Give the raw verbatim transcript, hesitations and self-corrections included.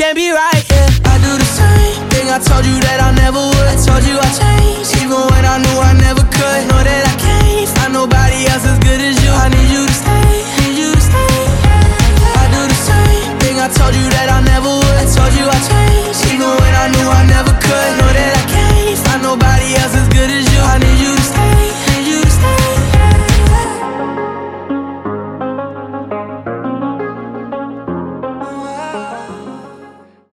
can't be right, yeah. I do the same thing I told you that I never would. I told you I changed, even when I knew I never could. Know that I can't find nobody else as good as you. I need you to stay, need you to stay. I do the same thing I told you that